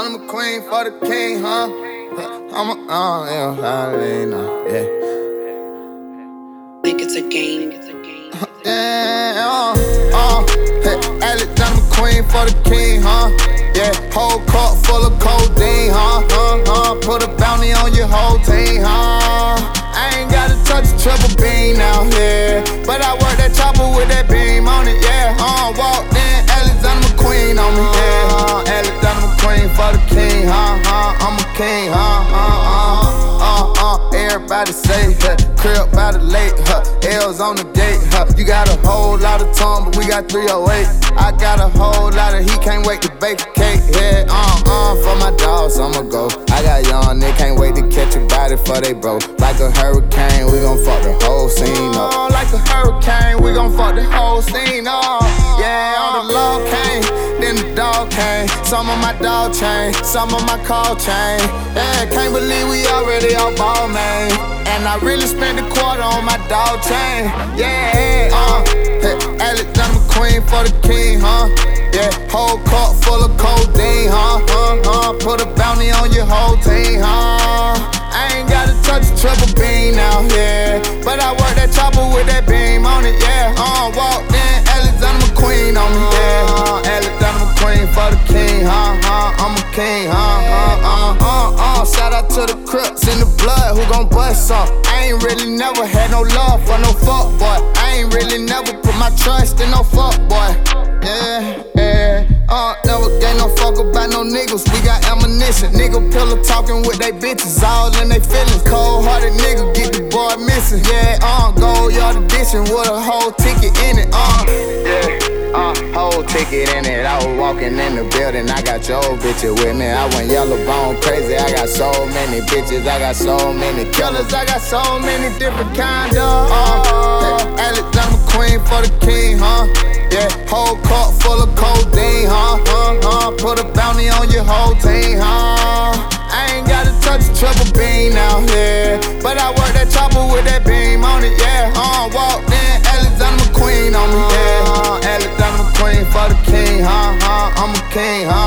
I'm a queen for the king, huh? I'm a, yeah. Think it's a game. Yeah, hey, Alex, I'm a queen for the king, huh? Yeah, whole cup full of codeine, huh? Put a bounty on your whole team, huh? I ain't gotta touch a triple beam now, yeah. But I work that chopper with that beam on it, yeah. Walked in, Alexander McQueen on me, yeah. Alexander McQueen for the king, I'm a king, everybody say, crib by the lake, L's on the gate, You got a whole lot of tongue, but we got 308. I got a whole lot of, he can't wait to bake a cake, yeah. For my dogs, I'ma go. I got young, they can't wait to catch a body for they bro. Like a hurricane, we gon' fuck the whole scene up. Like a hurricane, we gon' fuck the whole scene up. Yeah, all the love came, then the dog came. Some of my dog chain, some of my call chain. Yeah, can't believe we already all ball, man. And I really spent a quarter on my dog chain. Yeah, hey, Alexander McQueen for the king, huh? Yeah, whole cup full of codeine, huh? Put a bounty on your whole team, huh? I ain't gotta touch a triple beam now, yeah. But I work that chopper with that beam on it, yeah. Walked in, Alexander McQueen on me, yeah. Alexander McQueen for the king, I'm a king, shout out to the Crips in the blood, who gon' bust some. I ain't really never had no love for no fuck boy. I ain't really never put my trust in no fuck boy. Yeah. Never gave no fuck about no niggas. We got ammunition. Nigga pillow talking with they bitches, all in they feelings. Cold hearted nigga get the boy missing. Yeah, gold yard edition with a whole ticket in it. Whole ticket in it. I was walking in the building. I got your old bitches with me. I went yellow bone crazy. I got so many bitches. I got so many killers. I got so many different kind of. Alexander McQueen for the king, huh? Yeah, whole cup full of codeine, huh? Put a bounty on your whole team, huh? I ain't gotta touch a triple beam now, yeah. But I work that chopper with that beam on it, yeah. Walked in, Alexander McQueen on me, yeah. Alexander McQueen for the king, I'm a king,